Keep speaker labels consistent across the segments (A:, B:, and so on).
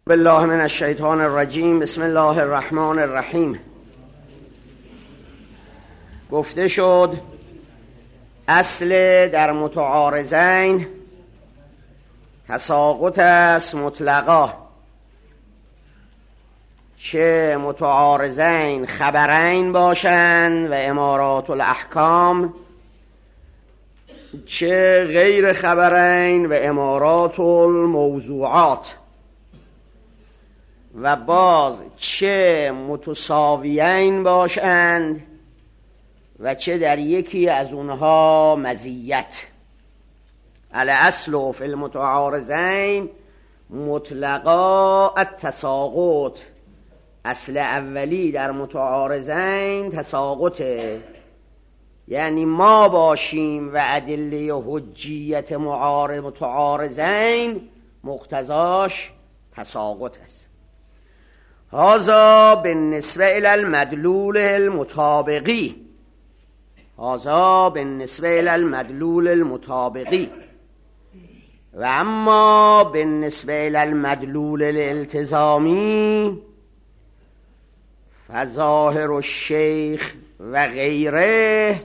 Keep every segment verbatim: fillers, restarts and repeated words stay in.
A: بالله من الشیطان الرجیم. بسم الله الرحمن الرحیم. گفته شد اصل در متعارضین تساقط است مطلقا، چه متعارضین خبرین باشند و امارات الاحکام، چه غیر خبرین و امارات الموضوعات، و باز چه متساویین باشند و چه در یکی از اونها مزیت. الاصل فی المتعارضین مطلقا التساقط، اصل اولی در متعارضین تساقطه، یعنی ما باشیم و ادله حجیت معارض متعارضین مقتضاش تساقط است. هذا بالنسبه الى المدلول المطابقی، هذا بالنسبه الى المدلول المطابقی، و اما بالنسبه الى المدلول الالتزامی فظاهر الشیخ و غیره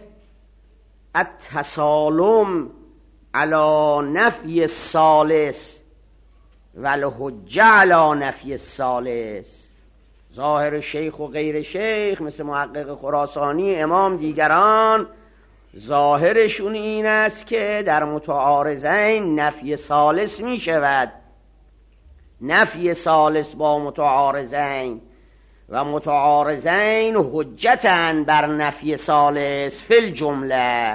A: التسالم على نفی الثالث و الحجه على نفی الثالث. ظاهر شیخ و غیر شیخ مثل محقق خراسانی، امام، دیگران، ظاهرشون این است که در متعارضین نفی ثالث می شود، نفی ثالث با متعارضین، و متعارضین حجتن بر نفی ثالث فی الجمله،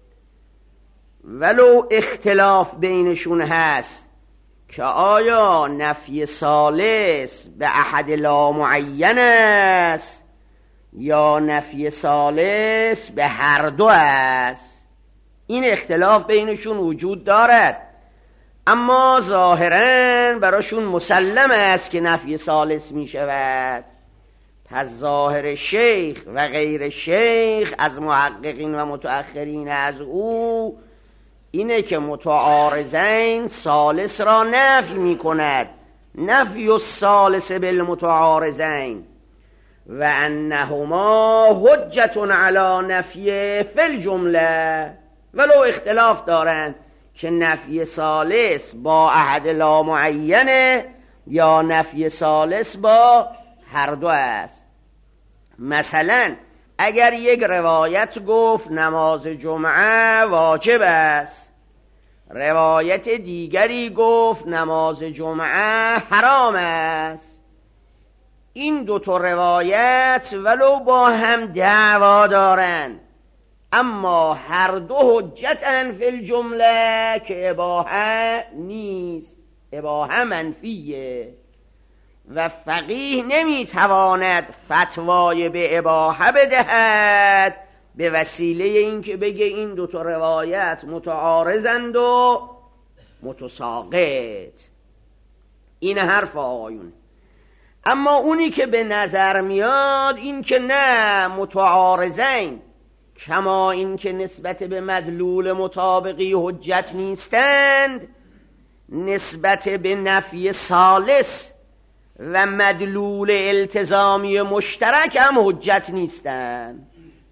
A: ولو اختلاف بینشون هست که آیا نفی ثالث به احد لا معین است یا نفی ثالث به هر دو است. این اختلاف بینشون وجود دارد، اما ظاهراً براشون مسلم است که نفی ثالث می شود. پس ظاهر شیخ و غیر شیخ از محققین و متأخرین از او اینه که متعارضین ثالث را نفی می کند، نفی الثالث بالمتعارضین، و انهما حجت علی نفی فی الجمله، ولو اختلاف دارند که نفی ثالث با احد لا معینه یا نفی ثالث با هر دو است. مثلا اگر یک روایت گفت نماز جمعه واجب است، روایت دیگری گفت نماز جمعه حرام است، این دو تا روایت ولو با هم دعوا دارند اما هر دو حجتن فی الجمله که اباحه نیست، اباحه منفیه، و فقیه نمیتواند فتوای به اباحه بدهد به وسیله اینکه بگه این دو تا روایت متعارضند و متساقط. این حرف آقایون. اما اونی که به نظر میاد این که نه متعارضین، کما این که نسبت به مدلول مطابقی حجت نیستند، نسبت به نفی ثالث و مدلول التزامی مشترک هم حجت نیستند.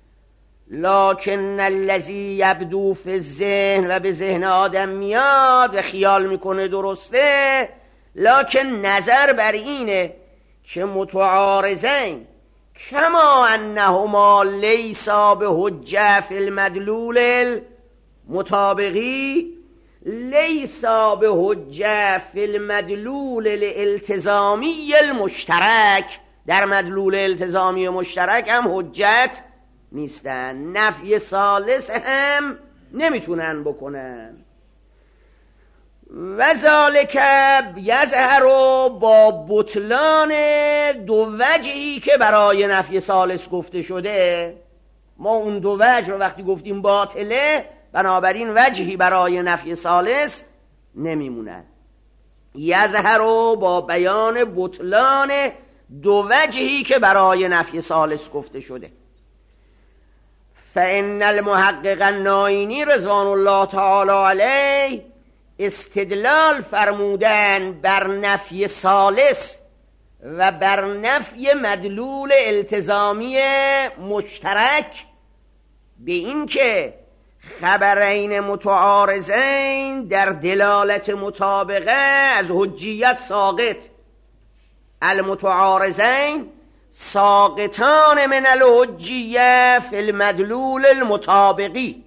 A: لکن الذی یبدو فی الذهن، و به ذهن آدم میاد و خیال میکنه درسته، لکن نظر بر اینه که متعارضین کما انهما لیسا به حجه فی المدلول المطابقی لیسا به حجه فی المدلول الالتزامی المشترک، در مدلول التزامی مشترک هم حجت نیستن، نفی ثالث هم نمیتونن بکنن. و ذالک یظهر با بطلان دو وجهی که برای نفی ثالث گفته شده. ما اون دو وجه رو وقتی گفتیم باطله، بنابراین وجهی برای نفی ثالث نمیموند. یظهر با بیان بطلان دو وجهی که برای نفی ثالث گفته شده. فإن المحقق الناینی رضوان الله تعالی علیه استدلال فرمودن بر نفی ثالث و بر نفی مدلول التزامی مشترک به این که خبرین متعارضین در دلالت مطابقه از حجیت ساقط، المتعارضین ساقطان من الحجیه فی المدلول المطابقی،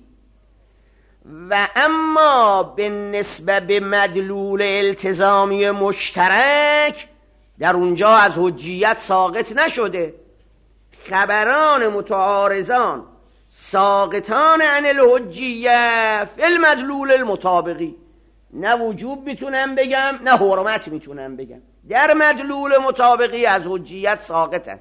A: و اما بالنسبه به مدلول التزامی مشترک در اونجا از حجیت ساقط نشده. خبران متعارضان ساقطان عن الحجیه فی المدلول المطابقی، نه وجوب میتونم بگم نه حرمت میتونم بگم، در مدلول مطابقی از حجیت ساقطن،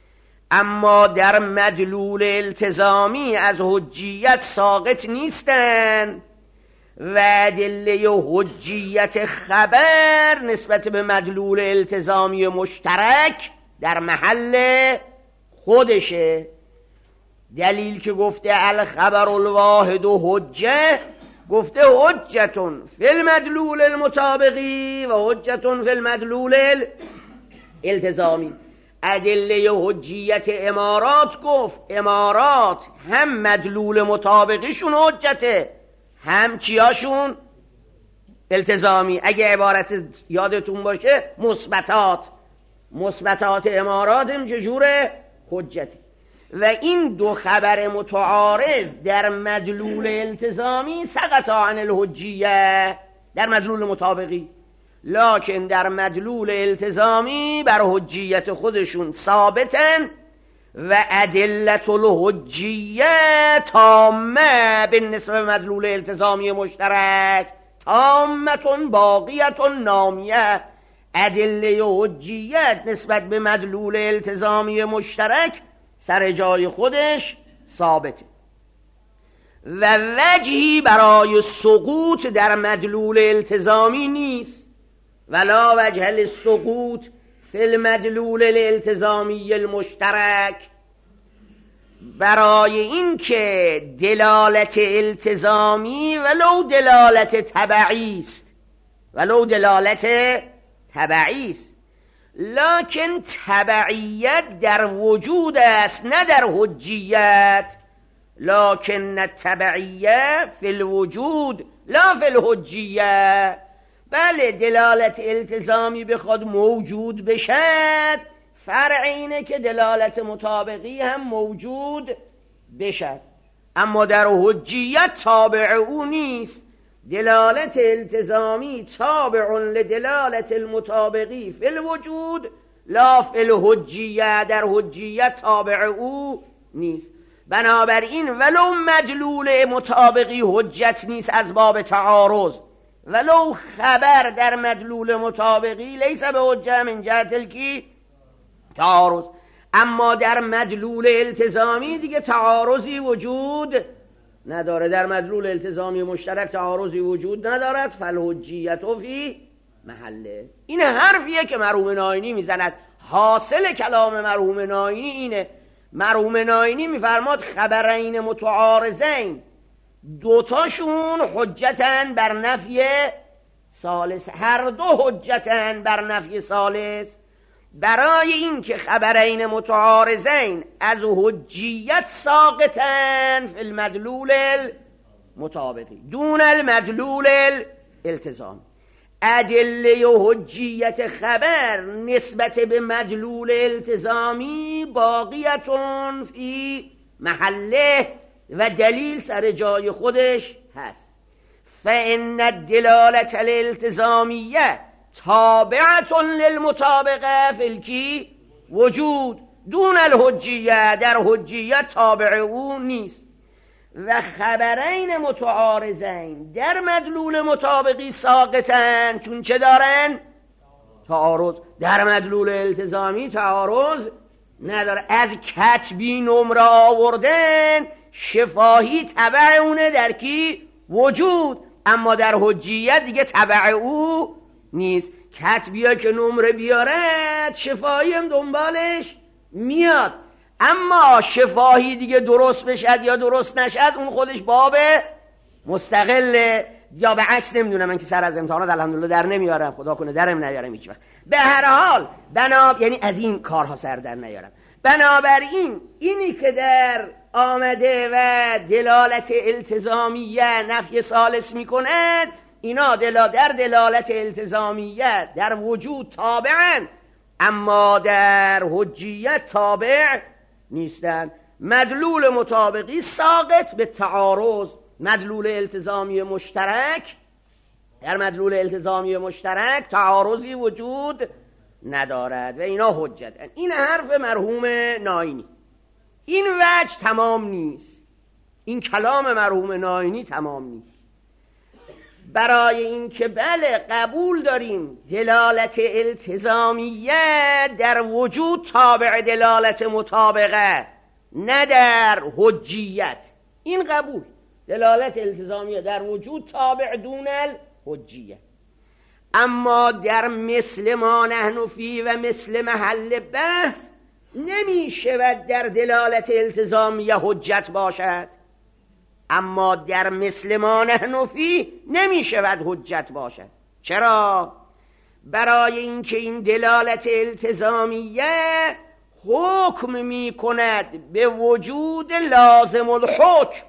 A: اما در مدلول التزامی از حجیت ساقط نیستن و ادله حجیت خبر نسبت به مدلول التزامی مشترک در محل خودشه. دلیل که گفته الخبر الواحد و حجه، گفته حجتون فی المدلول المطابقی و حجتون فی المدلول التزامی. ادله حجیت امارات گفت امارات هم مدلول مطابقیشون حجته هم چیاشون التزامی. اگه عبارت یادتون باشه مثبتات مثبتات امارات هم چجوره حجته. و این دو خبر متعارض در مدلول التزامی سقط عن الحجیه در مدلول مطابقی، لکن در مدلول التزامی بر حجیت خودشون ثابتن و ادلت الحجیه تامه بالنسبه به مدلول التزامی مشترک، تامتون باقیتون نامیه. ادله حجیت نسبت به مدلول التزامی مشترک سر جای خودش ثابته و وجهی برای سقوط در مدلول التزامی نیست، ولا وجه للسقوط فی المدلول الالتزامی المشترک. برای این که دلالت التزامی ولو دلالت تبعی است، ولو دلالت تبعی است، لکن تبعیت در وجود است نه در حجیت، لکن التبعیه فی الوجود لا فی الحجیه. بله دلالت التزامی بخواد موجود بشد، فرع اینه که دلالت مطابقی هم موجود بشد، اما در حجیت تابع او نیست. دلالت التزامی تابع لدلالت المطابقی فی الوجود لا فی الحجیه، در حجیت تابع او نیست. بنابراین ولو مدلول مطابقی حجت نیست از باب تعارض، ولو خبر در مدلول مطابقی لیس به حجه من جهت الکی تعارض، اما در مدلول التزامی دیگه تعارضی وجود نداره. در مدلول التزامی مشترک تعارضی وجود ندارد، فالحجیت فی محله. این حرفیه که مرحوم ناینی میزند. حاصل کلام مرحوم ناینی اینه. مرحوم ناینی میفرماد خبرین متعارضین دوتاشون حجتن بر نفی ثالث، هر دو حجتن بر نفی ثالث. برای این که خبرین متعارضین از حجیت ساقطن فی المدلول المطابقی دون المدلول الالتزام. ادله حجیت خبر نسبت به مدلول التزامی باقیتون فی محله و دلیل سر جای خودش هست. فان الدلالة الالتزامیه تابعة للمطابقه فی الکی وجود دون الحجیه، در حجیت تابع او نیست. و خبرین متعارضین در مدلول مطابقی ساقطن چون چه دارن؟ تعارض. در مدلول التزامی تعارض نداره. از کتبی نمره آوردن شفاهی تبع اونه در کی وجود، اما در حجیت دیگه تبع او نیست. کتبی ها که نمره بیارد شفاهی هم دنبالش میاد، اما شفاهی دیگه درست بشد یا درست نشد اون خودش باب مستقله. یا به عکس نمیدونم، من که سر از امتحانات الحمدلله در نمیارم، خدا کنه درم نیارم هیچ وقت. به هر حال بنا یعنی از این کارها سر در نیارم. بنابراین اینی که در آمده و دلالت التزامیه نفی ثالث میکند، اینا دلا در دلالت التزامیه در وجود تابعن، اما در حجیت تابع نیستن. مدلول مطابقی ساقط به تعارض، مدلول التزامی مشترک، در مدلول التزامی مشترک تعارضی وجود ندارد و اینا حجت. این حرف مرحوم ناینی. این وجه تمام نیست، این کلام مرحوم ناینی تمام نیست. برای اینکه بله قبول داریم دلالت التزامیه در وجود تابع دلالت مطابقه، نه در حجیت، این قبول. دلالت التزامیه در وجود تابع دون الحجیه، اما در مثل ما نحن فی و مثل محل بحث نمی شود در دلالت التزامیه حجت باشد، اما در مثل ما نحن فی نمی شود حجت باشد. چرا؟ برای اینکه این دلالت التزامیه حکم می کند به وجود لازم الحکم.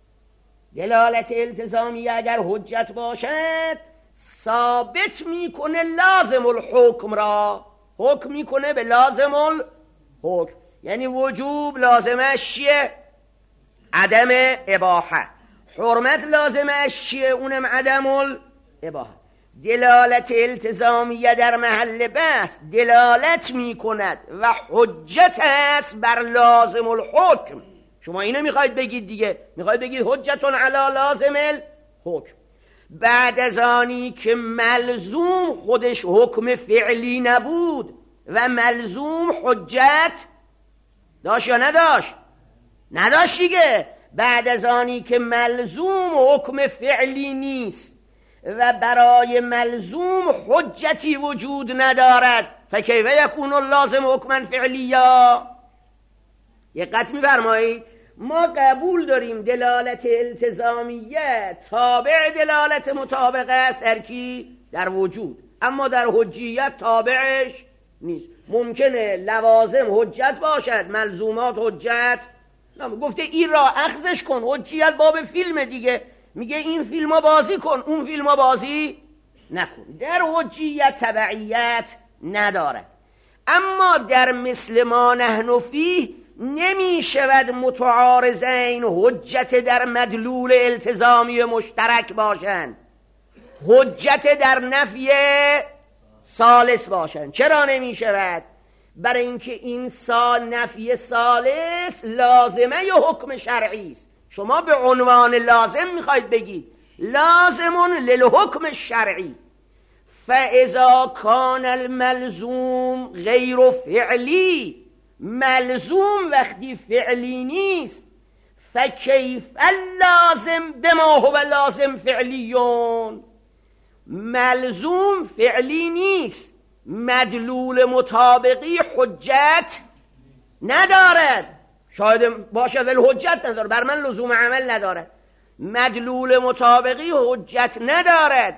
A: دلالت التزامیه اگر حجت باشد ثابت می کنه لازم الحکم را، حکم می کنه به لازم الحکم. یعنی وجوب لازمش چیه؟ عدم اباحه. حرمت لازمش چیه؟ اونم عدم الاباحه. دلالت التزامیه در محل بحث دلالت می کند و حجت است بر لازم الحکم. شما اینو میخواید بگید دیگه، میخواید بگید حجتون علی لازم الحکم. بعد از آنی که ملزوم خودش حکم فعلی نبود و ملزوم حجت داشت یا نداشت؟ نداشت دیگه. بعد از آنی که ملزوم حکم فعلی نیست و برای ملزوم حجتی وجود ندارد، فکیف یکون اللازم حکما فعلیا. دقت می‌فرمایید؟ ما قبول داریم دلالت التزامیه تابع دلالت مطابقه است در کی؟ در وجود، اما در حجیت تابعش نیست. ممکنه لوازم حجت باشد، ملزومات حجت نه. گفته این را اخذش کن، حجیت باب فیلم دیگه، میگه این فیلمو بازی کن، اون فیلمو بازی نکن. در حجیت تبعیت نداره. اما در مثل ما نحن فیه نمی شود متعارضین حجت در مدلول التزامی مشترک باشند، حجت در نفی ثالث باشند. چرا نمی شود؟ برای اینکه این سال نفی ثالث لازمه ی حکم شرعی است. شما به عنوان لازم میخواید بگید لازمون للحکم الشرعی، فاذا کان الملزوم غیر فعلی، ملزوم وقتی فعلی نیست، فکیف اللازم بما هو لازم فعلیون. ملزوم فعلی نیست، مدلول مطابقی حجت ندارد. شاید باشد ولی حجت ندارد، بر من لزوم عمل ندارد. مدلول مطابقی حجت ندارد،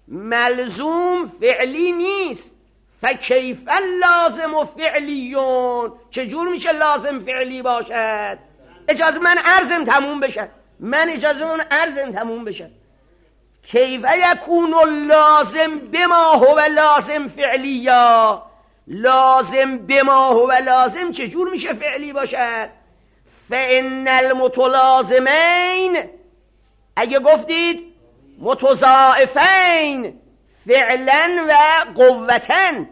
A: ملزوم فعلی نیست، فکیف اللازم فعلیون. چجور میشه لازم فعلی باشد؟ اجازه من عرضم تموم بشه، من اجازه من عرضم تموم بشه. کیف یکون اللازم بما هو لازم فعلیا، لازم بما هو لازم چجور میشه فعلی باشد؟ فان المتلازمین، اگه گفتید متضاعفین فعلا و قوتن،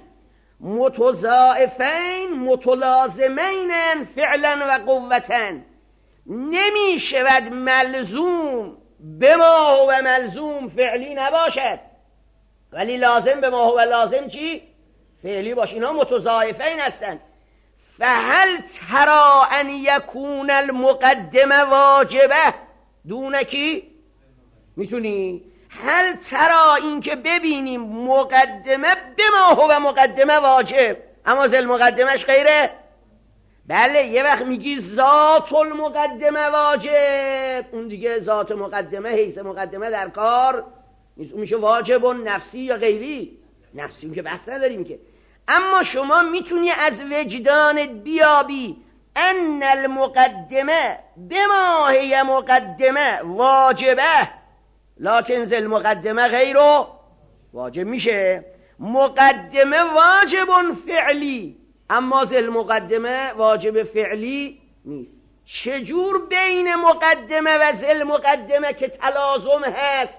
A: متضاعفین متلازمین فعلا و قوتن، نمی شود ملزوم به ما هو ملزوم فعلی نباشد ولی لازم به ما هو لازم چی؟ فعلی باشه. اینا متضاعفین هستند. فهل ترى ان یکون المقدمه واجبه دونکی؟ میتونی؟ هل ترى این که ببینیم مقدمه به ما هو مقدمه واجب اما زل مقدمش غیره؟ بله. یه وقت میگی ذات المقدمه واجب، اون دیگه ذات مقدمه حیث مقدمه در کار نیست. اون میشه واجب نفسی یا غیری. نفسی که بحث نداریم که. اما شما میتونی از وجدانت بیابی ان المقدمه بما هی مقدمه واجبه لکن ذل مقدمه غیر واجب. میشه مقدمه واجب فعلی اما ذل مقدمه واجب فعلی نیست. چجور بین مقدمه و ذل مقدمه که تلازم هست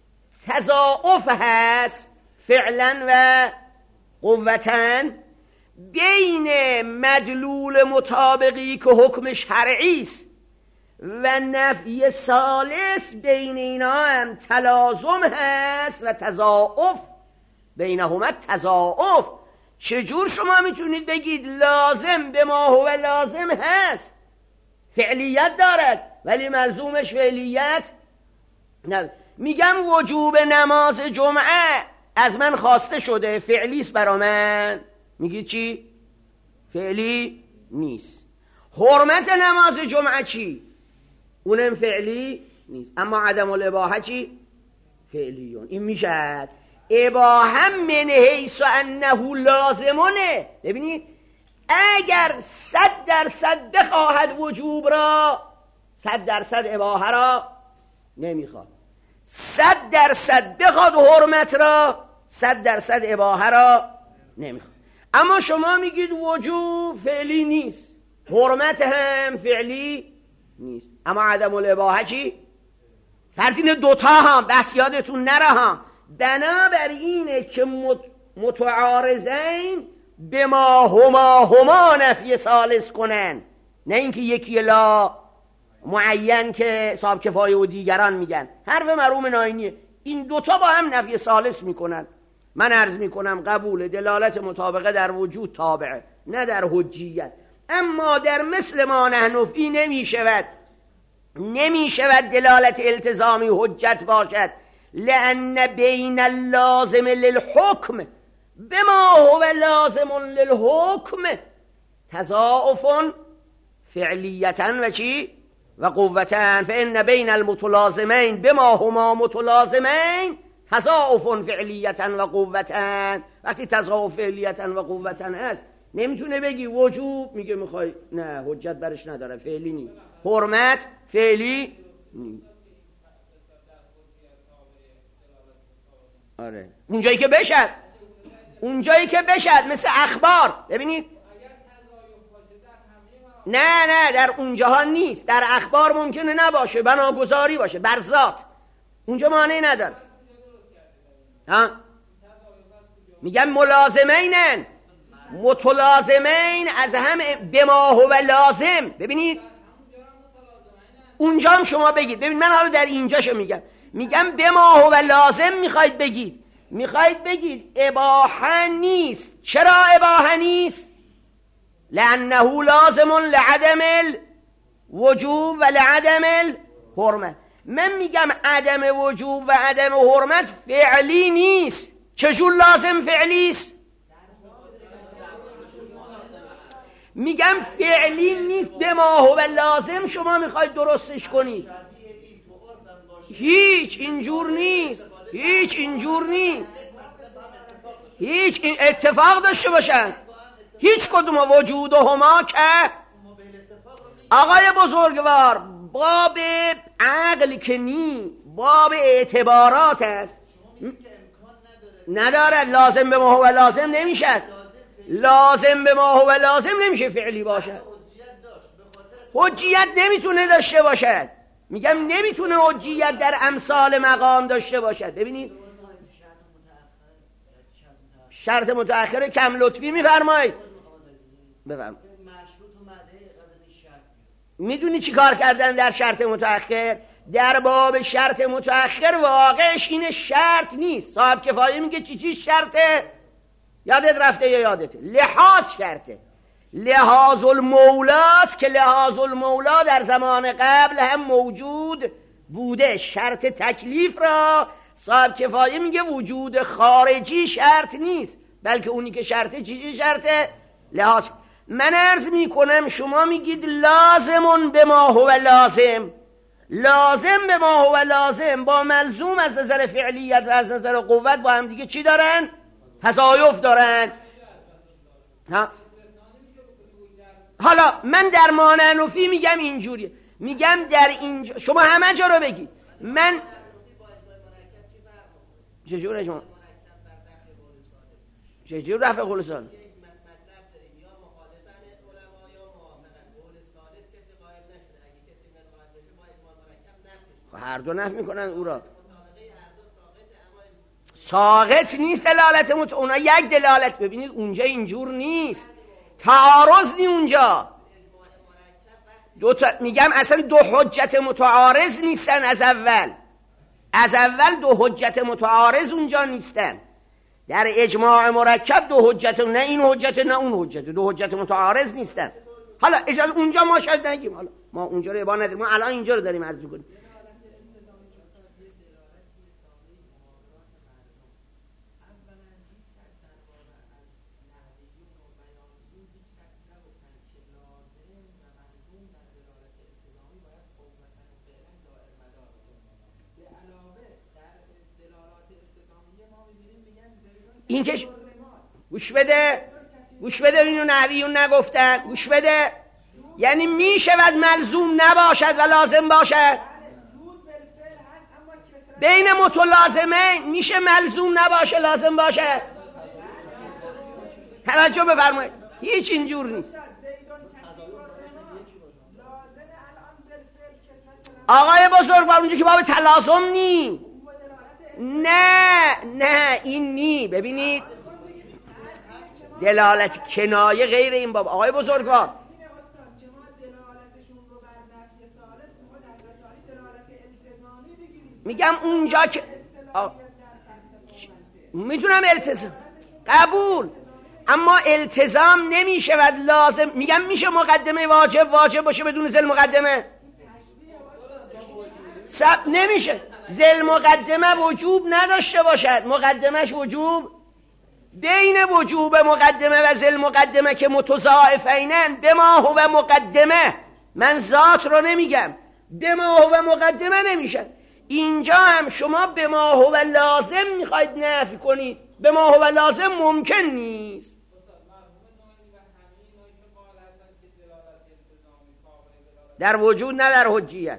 A: تضاعف هست فعلا و قوتاً بین مدلول مطابقی که حکم شرعی است و نفی ثالث بین اینا هم تلازم هست و تضاعف بینهما تضاعف. چجور شما میتونید بگید لازم به ما هو لازم هست فعلیت دارد ولی ملزومش فعلیت نه؟ میگم وجوب نماز جمعه از من خواسته شده فعلی است برا من، میگید چی؟ فعلی نیست. حرمت نماز جمعه چی؟ اونم فعلی نیست. اما عدم الاباحه چی؟ فعلیون. این میشه اباحه من حیث انه لازمونه. ببینید اگر صد درصد بخواهد وجوب را صد درصد اباحه را نمیخواد، صد درصد بخواد حرمت را صد درصد اباحه را نمیخواد. اما شما میگید وجوب فعلی نیست حرمت هم فعلی نیست اما عدم الاباحه چی؟ فرض اینه دوتا هم بس یادتون نره هم بنابر اینه که متعارضین به ما هما هما نفی ثالث کنن، نه اینکه یکی لا معین که صاحب کفایه و دیگران میگن. حرف مرحوم ناینیه. این دوتا با هم نفی ثالث میکنن. من عرض میکنم قبول دلالت مطابقه در وجود تابعه نه در حجیت. اما در مثل ما نحن فی نمیشود نمیشود دلالت التزامی حجت باشد، لأن بین اللازم للحکم بما هو لازم للحکم تضاعف فعلیتا و چی؟ و قوتا. فإن بین المتلازمین بما هما متلازمین تضاعف فعلیتا و قوتا. وقتی تضاعف فعلیتا و قوتا هست نمیتونه بگی وجوب میگه میخوای نه حجت برش نداره فعلی نی، حرمت فعلی نی. آره اونجایی که بشد اونجایی که بشد مثل اخبار. ببینید نه نه در اونجاها نیست، در اخبار ممکنه نباشه بناگذاری باشه بر ذات اونجا مانعی نداره. ها میگم ملازمینن متلازمین از هم به ما هو لازم. ببینید اونجا هم شما بگید. ببین من حالا در اینجاشو میگم میگم به ما هو لازم میخواید بگید میخواید بگید اباحه نیست. چرا اباحه نیست؟ لانه لازم لعدم الوجوب و لعدم الحرمت. من میگم عدم وجوب و عدم حرمت فعلی نیست. چجور لازم فعلی است؟ میگم فعلی نیست به ما هو لازم شما میخواید درستش کنید. هیچ اینجور نیست، هیچ اینجور نیست، هیچ این اتفاق داشته باشن هیچ کدوم وجود و هما که آقای بزرگوار باب عقل که نی باب اعتبارات است ندارد. لازم به ما هو لازم نمیشد. لازم به ما هو لازم نمیشه فعلی باشد. حجیت نمیتونه داشته باشد. میگم نمیتونه حجیت در امثال مقام داشته باشد. ببینید شرط متأخر کم لطفی میفرمایید بفرمایید. میدونی چی کار کردن در شرط متأخر؟ در باب شرط متأخر واقعش این شرط نیست. صاحب کفایه میگه چی چی شرطه؟ یادت رفته یا یادته؟ لحاظ شرطه. لحاظ المولاست که لحاظ المولا در زمان قبل هم موجود بوده. شرط تکلیف را صاحب کفایه میگه وجود خارجی شرط نیست بلکه اونی که شرطه چیزی شرطه؟ لحاظ. من عرض میکنم شما میگید لازمون به ما هو لازم لازم به ما هو لازم با ملزوم از نظر فعلیت و از نظر قوت با هم دیگه چی دارن؟ تضایف دارن. ها؟ حالا من در مانعنفی میگم اینجوریه، میگم در اینجا شما همه جا رو بگید. من چجوره شما؟ چجور رفع قول سالس؟ هر دو نفی میکنن او را. ساقط نیست دلالت مت... اونا یک دلالت. ببینید اونجا اینجور نیست، تعارض نی اونجا. دو تا... میگم اصلا دو حجت متعارض نیستن از اول. از اول دو حجت متعارض اونجا نیستن. در اجماع مرکب دو حجت، نه این حجت نه اون حجت، دو حجت متعارض نیستن. حالا اجازه اونجا ما شاید نگیم، حالا ما اونجا رو عبارت نداریم، ما الان اینجا رو داریم عرض می‌کنیم. این که گوش بده گوش بده اینو نحویون نگفتن، گوش بده. یعنی می شود ملزوم نباشد و لازم باشد. بین متلازمه میشه ملزوم نباشه لازم باشه. توجه بفرمایید، هیچ اینجور نیست. آقای بزرگوار اونجا که باب تلازم نی، نه نه این نی. ببینید دلالت کنایه غیر این باب. آقای بزرگوار میگم اونجا که میتونم التزام قبول، اما التزام نمیشود لازم. میگم میشه مقدمه واجب واجب باشه بدون ذل مقدمه؟ سب نمیشه. ذل مقدمه وجوب نداشته باشد، مقدمش وجوب. بین وجوب مقدمه و ذل مقدمه که متضاعفینن، به ما هو مقدمه، من ذات رو نمیگم، به ما هو مقدمه نمیشه. اینجا هم شما به ما هو لازم میخواید نفی کنید، به ما هو لازم ممکن نیست. در وجود نه در حجیت.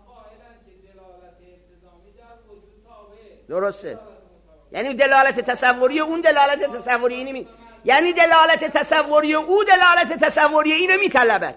A: درسته. یعنی دلالت تصوری اون دلالت تصوری اینو می، یعنی دلالت تصوری او دلالت تصوری اینو میطلبد.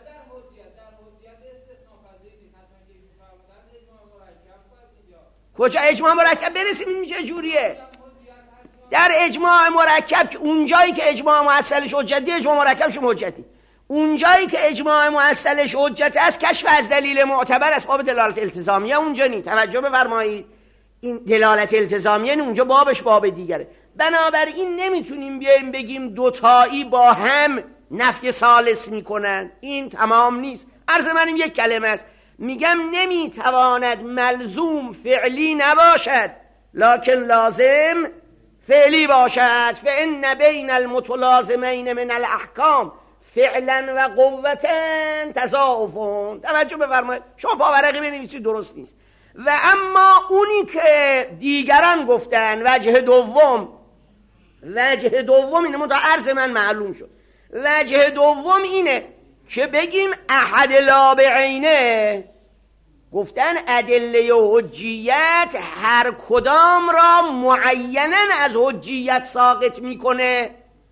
A: کجا اجماع مرکب برسیم؟ این میشه جوریه در اجماع مرکب که اونجایی که اجماع معسلش حجتی، اجماع مرکبش حجتی. اونجایی که اجماع معسلش حجت است، کشف از دلیل معتبر اسباب دلالت التزامیه اونجا نی. توجه بفرمایید، این دلالت التزامیه اونجا بابش باب دیگره. بنابراین نمیتونیم بیایم بگیم دوتایی با هم نفی ثالث میکنن، این تمام نیست. عرض منم یک کلمه است، میگم نمیتواند ملزوم فعلی نباشد لکن لازم فعلی باشد. فإن بین المتلازمین من الاحکام فعلا و قوتا تضاعفون. توجه بفرمایید، شما پاورقی بنویسید درست نیست. و اما اونی که دیگران گفتن وجه دوم، وجه دوم اینه، منتها عرض من معلوم شد. وجه دوم اینه که بگیم احد لا بعینه، گفتن ادله حجیت هر کدام را معیناً از حجیت ساقط میکنه.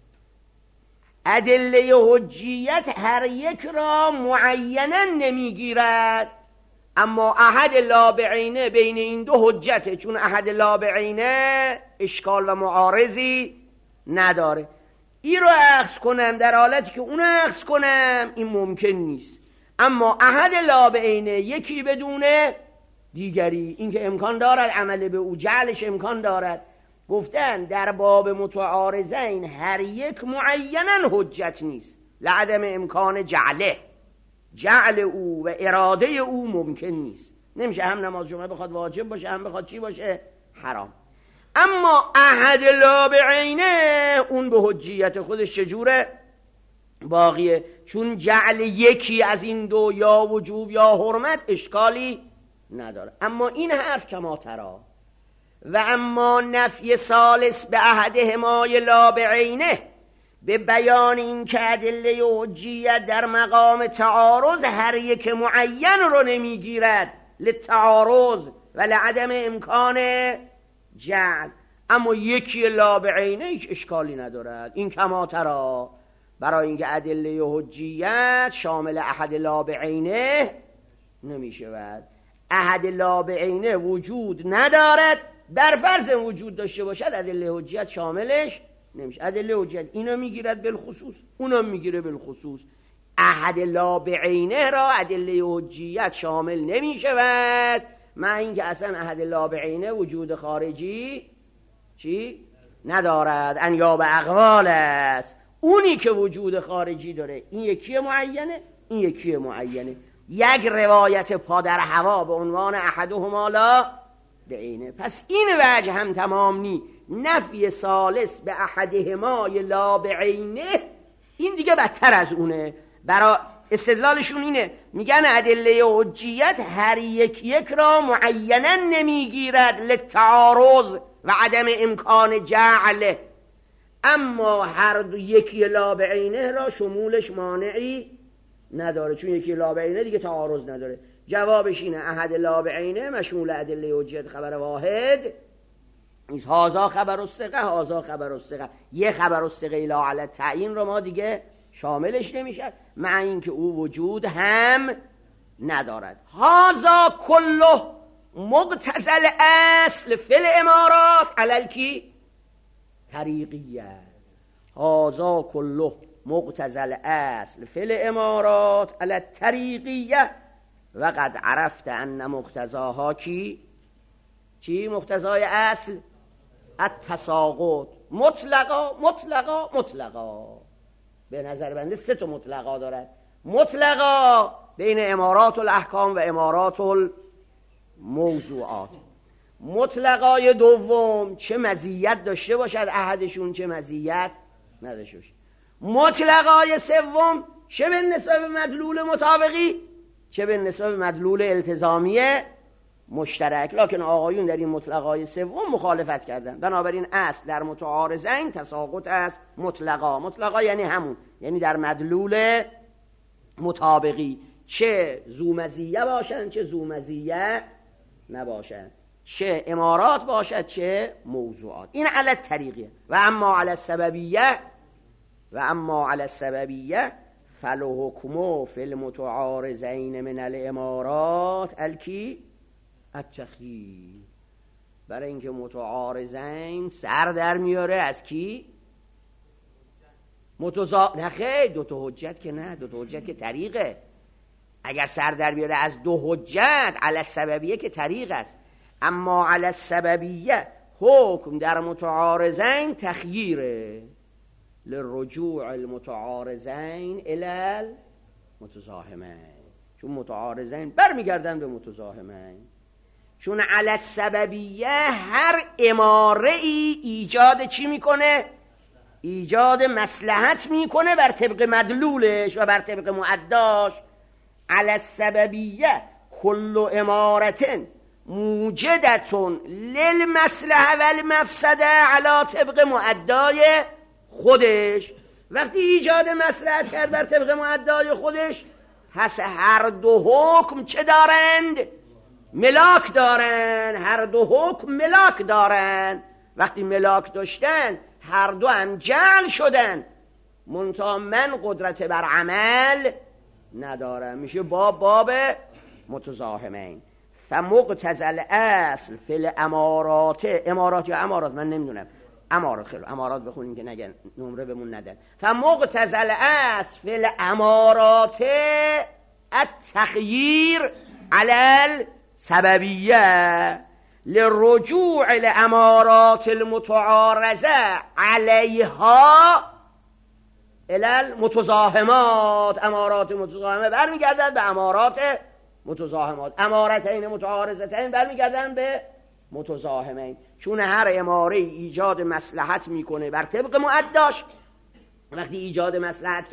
A: ادله حجیت هر یک را معیناً نمیگیرد، اما احد لا بعینه بین این دو حجته، چون احد لا بعینه اشکال و معارضی نداره. این رو اخذ کنم در حالتی که اون اخذ کنم این ممکن نیست. اما احد لا بعینه یکی بدونه دیگری، این که امکان دارد عمل به او، جعلش امکان دارد. گفتن در باب متعارضین هر یک معیناً حجت نیست لعدم امکان جعله، جعل او و اراده او ممکن نیست. نمیشه هم نماز جمعه بخواد واجب باشه هم بخواد چی باشه حرام. اما احد لا بعینه اون به حجیت خودش چجوره؟ باقیه. چون جعل یکی از این دو یا وجوب یا حرمت اشکالی نداره. اما این حرف کما ترا و اما نفی ثالث به احدهما لا بعینه، به بیان این که ادله حجیت در مقام تعارض هر یک معین رو نمیگیرد للتعارض و لعدم امکان جعل، اما یکی لا بعینه هیچ اشکالی ندارد. این کما ترا برای اینکه ادله حجیت شامل احد لا بعینه نمیشود. احد لا بعینه وجود ندارد، بر فرض وجود داشته باشد ادله حجیت شاملش نمیشه. ادله حجیت اینو میگیرد بالخصوص، اونو میگیره بالخصوص. احد لا بعینه را ادله حجیت شامل نمیشود، مع اینکه اصلا احد لا بعینه وجود خارجی چی ندارد، انیاب اقوال است. اونی که وجود خارجی داره این یکی معینه، این یکی معینه. یک روایت پا در هوا به عنوان احدهما لا بعینه. پس این وجه هم تمام نی. نفی ثالث به احدهما لا بعینه این دیگه بدتر از اونه. برای استدلالشون اینه، میگن ادله حجیت هر یک یک را معینا نمیگیرد للتعارض و عدم امکان جعله، اما هر دو یکی لا بعینه را شمولش مانعی نداره، چون یکی لا بعینه دیگه تعارض نداره. جوابش اینه احد لا بعینه مشمول ادله حجیت خبر واحد نیست. هازا خبر الثقه، هازا خبر الثقه. یه خبر الثقه لا علی تعیین رو ما دیگه شاملش نمیشه، مع اینکه او وجود هم ندارد. هازا کله مقتضل اصل فل امارات علل کی طریقیه. هازا کله مقتضل اصل فل امارات علل طریقیه و قد عرفت ان مقتضاها کی چی؟ مقتضای اصل التساقط مطلقا مطلقا مطلقا. به نظر بنده سه تا مطلقا دارد. مطلقا بین امارات الاحکام و امارات الموضوعات. مطلقای دوم چه مزیت داشته باشد احدشون، چه مزیت نداشته باشد. مطلقای سوم چه به نسبت به مدلول مطابقی، چه به نسبت به مدلول التزامی مشترک. لکن آقایون در این مطلقای سوم مخالفت کردن. بنابراین اصل در متعارضین تساقط است. مطلقا مطلقا یعنی همون، یعنی در مدلول مطابقی، چه زومزیه باشند چه زومزیه نباشند، چه امارات باشد چه موضوعات. این علی طریقیه. و اما علی السببیه و اما علی السببیه فالحکم فی المتعارضین من الامارات الکی التخییر. برای اینکه متعارضین سر در میاره از کی؟ متضا نه خیر، دو تا حجت که نه، دو تا حجت که طریقه. اگر سر در بیاره از دو حجت علی السببیه که طریق است. اما علی السببیه حکم در متعارضین تخییره لرجوع المتعارضین الی المتزاحمین، چون متعارضین برمیگردن به متزاحمین. چون علی السببیه هر اماره ای ایجاد چی میکنه؟ ایجاد مصلحت میکنه بر طبق مدلولش و بر طبق معداش. علی السببیه کل امارتن موجدتون للمصلحه و المفسده علی طبق معدای خودش. وقتی ایجاد مصلحت کرد بر طبق معدای خودش، پس هر دو حکم چه دارند؟ ملاک دارن. هر دو حکم ملاک دارن. وقتی ملاک داشتن هر دو هم جعل شدن، منتها من قدرت بر عمل ندارم، میشه باب باب متزاحمین. فمقتضل اصل فی الامارات، امارات یا امارات من نمیدونم، امارات خیلی امارات بخونیم که نگن نمره بمون ندن. فمقتضل اصل فی الامارات التخییر علی سببیه لرجوع الامارات المتعارضه علیها الی المتزاحمات. امارات متزاحمه برمیگردد به امارات متزاحمات. امارتین متعارضتین برمیگردن به متزاحمین. چون هر اماره ایجاد مصلحت میکنه بر طبق معداش. وقتی ایجاد مصلحت کرد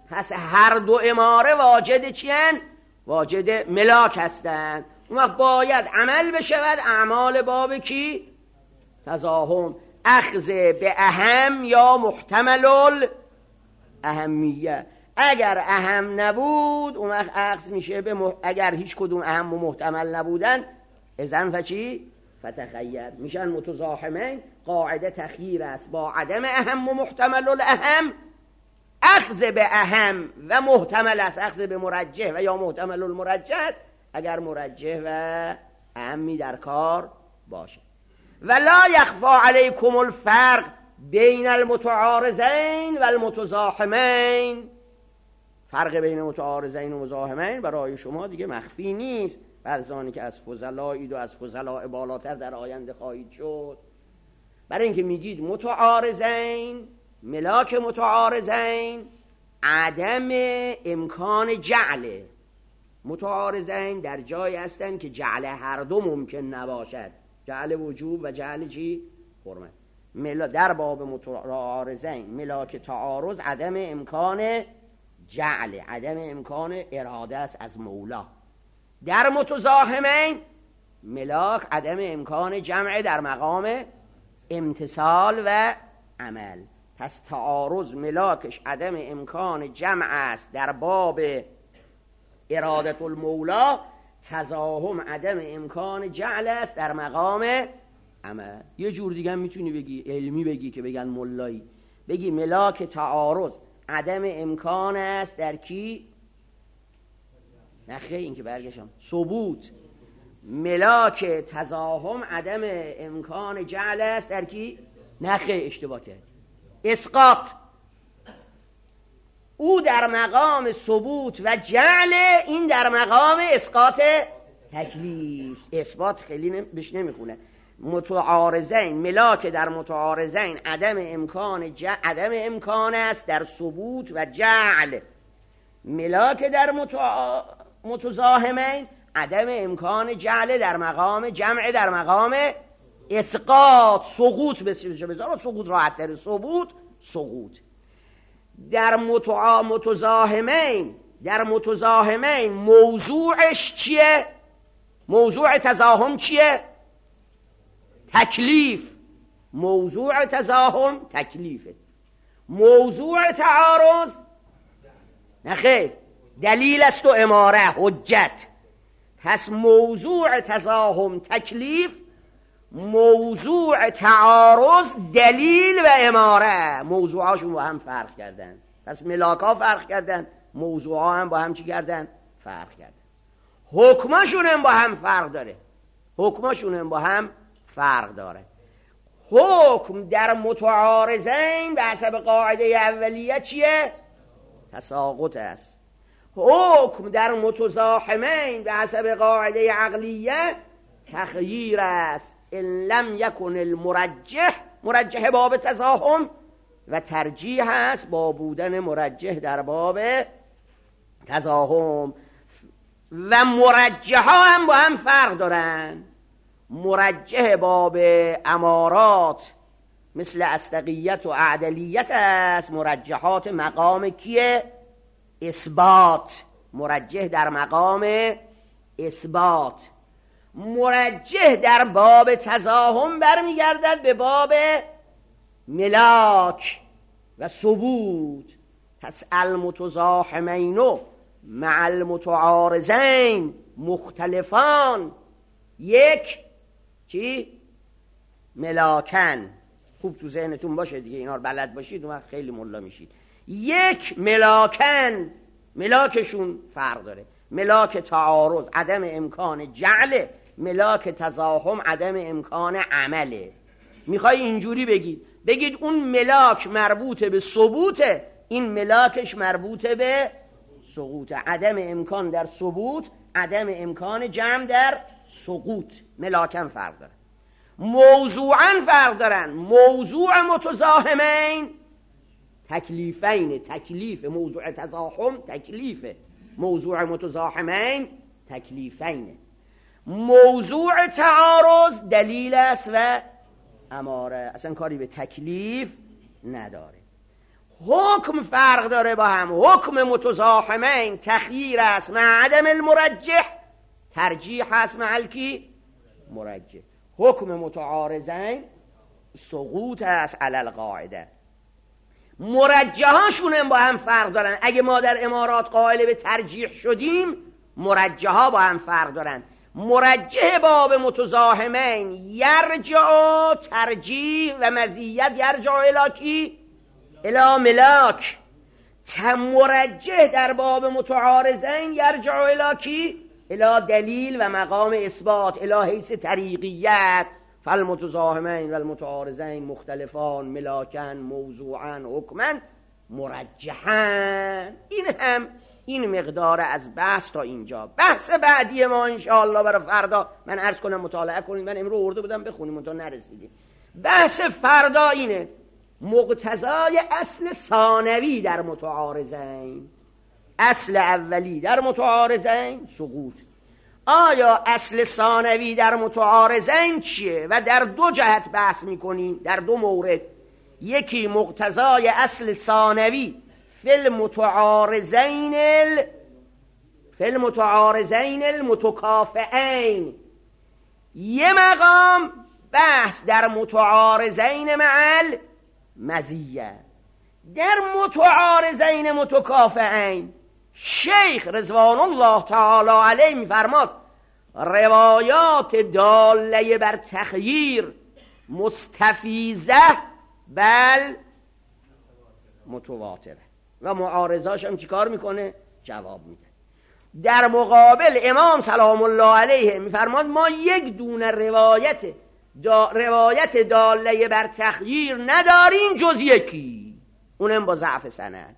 A: پس هر دو اماره واجد چیان؟ واجد ملاک هستند. اون وقت باید عمل بشود اعمال باب کی؟ تزاحم، اخذ به اهم یا محتمل الاهمیه. اگر اهم نبود اون وقت اخذ میشه به مح... اگر هیچ کدوم اهم و محتمل نبودن اذن فچی؟ فتخیر میشن متزاحمین. قاعده تخییر است با عدم اهم و محتمل الاهم. اخذ به اهم و محتمل است اخذ به مرجح و یا محتمل المرجح است اگر مرجح و اهمی در کار باشه. ولا یخفا علیکم الفرق بین المتعارضین و المتزاحمین. فرق بین متعارضین و متزاحمین برای شما دیگه مخفی نیست، بعضانی که از فضلایید و از فضلاء بالاتر در آینده خواهید شد. برای اینکه میگید متعارضین، ملاک متعارضین عدم امکان جعل. متعارضین در جای هستند که جعل هر دو ممکن نباشد، جعل وجوب و جعل چی؟ حرمت. ملا در باب متعارضین ملاک تعارض عدم امکان جعل، عدم امکان اراده است از مولا. در متزاحمین ملاک عدم امکان جمع در مقام امتثال و عمل. پس تعارض ملاکش عدم امکان جمع است در باب ارادت المولا، تزاحم عدم امکان جعل است در مقام عمل. یه جور دیگه میتونی بگی علمی بگی که بگن ملایی، بگی ملاک تعارض عدم امکان است در کی؟ نخیر این که برگشم ثبوت. ملاک تزاحم عدم امکان جعل است در کی؟ نخیر اشتباه کرد، اسقاط. او در مقام ثبوت و جعل، این در مقام اسقاط تکلیف. اثبات خیلی بهش نمیخونه. متعارضین ملاک در متعارضین عدم امکان جعل، عدم امکان است در ثبوت و جعل. ملاک در متع... متزاحمین عدم امکان جعل در مقام جمع در مقام اسقاط. سقوط بسیار بذار سقوط راحت تر، ثبوت سقوط. در متع... متزاحمین در متزاحمین موضوعش چیه؟ موضوع تزاحم چیه؟ تکلیف. موضوع تزاحم تکلیفه. موضوع تعارض نخیر دلیل است و اماره، حجت. پس موضوع تزاحم تکلیف، موضوع تعارض دلیل و اماره. موضوعاشون با هم فرق کردن. پس ملاکا فرق کردن، موضوعا هم با هم چی کردن؟ فرق کردن. حکمشون هم با هم فرق داره. حکمشون هم با هم فرق داره. حکم در متعارضین به حسب قاعده اولیه چیه؟ تساقط است. حکم در متزاحمین به حسب قاعده عقلیه تخییر است. ان لم یکن المرجح، مرجح باب تزاحم و ترجیح است با بودن مرجح در باب تزاحم. و مرجح ها هم با هم فرق دارن. مرجح باب امارات مثل اصدقیت و اعدلیت است. مرجحات مقام کیه؟ اثبات. مرجح در مقام اثبات. مرجح در باب تزاحم برمیگردد به باب ملاک و ثبوت. پس المتزاحمین مع المتعارضین مختلفان. یک چی؟ ملاکن. خوب تو ذهنتون باشه دیگه، اینا رو بلد باشید اون وقت خیلی ملا میشید. یک ملاکن، ملاکشون فرق داره. ملاک تعارض عدم امکان جعل، ملاک تزاحم عدم امکان عمله. میخوای اینجوری بگید، بگید اون ملاک مربوط به ثبوته، این ملاکش مربوط به سقوط. عدم امکان در ثبوت، عدم امکان جمع در سقوط. ملاکن فرق داره. موضوعا فرق دارن. موضوع متزاحمین تکلیفین، تکلیف. موضوع تزاحم تکلیفه، موضوع متزاحمین تکلیفین. موضوع تعارض دلیل است و اماره، اصلا کاری به تکلیف نداره. حکم فرق داره با هم. حکم متزاحمین تخییر است مع عدم المرجح، ترجیح است مع الکی مرجح. حکم متعارضین سقوط است علی القاعده. مرجح هاشون هم با هم فرق دارن. اگه ما در امارات قائل به ترجیح شدیم، مرجح ها با هم فرق دارن. مرجح باب متزاحمین یرجع ترجیح و مزیت یرجع الی کی؟ الی ملاک. مرجح در باب متعارضین یرجع الی کی؟ الی دلیل و مقام اثبات، الی حیث طریقیت. فالمتزاحمین و المتعارضین مختلفان ملاکن موضوعا حکما مرجحن. این هم این مقدار از بحث تا اینجا. بحث بعدی ما انشاءالله برای فردا من عرض کنم مطالعه کنید. من امروز ارده بودم بخونیم تا نرسیدیم. بحث فردا اینه: مقتضای اصل ثانوی در متعارضین. اصل اولی در متعارضین سقوط. آیا اصل ثانوی در متعارضین چیه؟ و در دو جهت بحث میکنیم، در دو مورد. یکی مقتضای اصل ثانوی فی المتعارضین ال... فی المتعارضین المتکافئین. یه مقام بحث در متعارضین مع المزیه. در متعارضین متکافئین شیخ رضوان الله تعالی علیه میفرماد روایات داله بر تخییر مستفیضه بل متواتره. و معارضاش هم چیکار میکنه؟ جواب میده. در مقابل امام سلام الله علیه میفرماد ما یک دونه روایت دا روایت داله بر تخییر نداریم جز یکی، اونم با ضعف سند.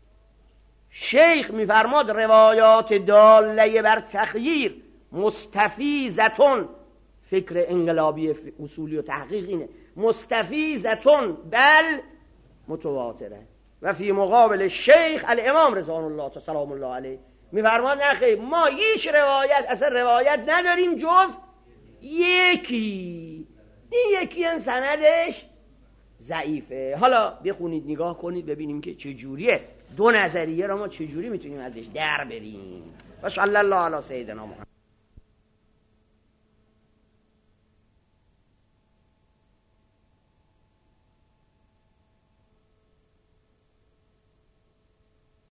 A: شیخ میفرماد روایات داله بر تخییر مستفیضتون، فکر انقلابی اصولی و تحقیق اینه، مستفیضتون بل متواتره. و فی مقابل شیخ الامام رضوان الله سلام الله علیه میفرماد نخیر ما هیچ روایت اصلا روایت نداریم جز یکی. این یکی هم سندش ضعیفه. حالا بخونید نگاه کنید ببینیم که چجوریه. دو نظریه رو ما چجوری میتونیم ازش در بریم. و صلی الله علی سیدنا محمد.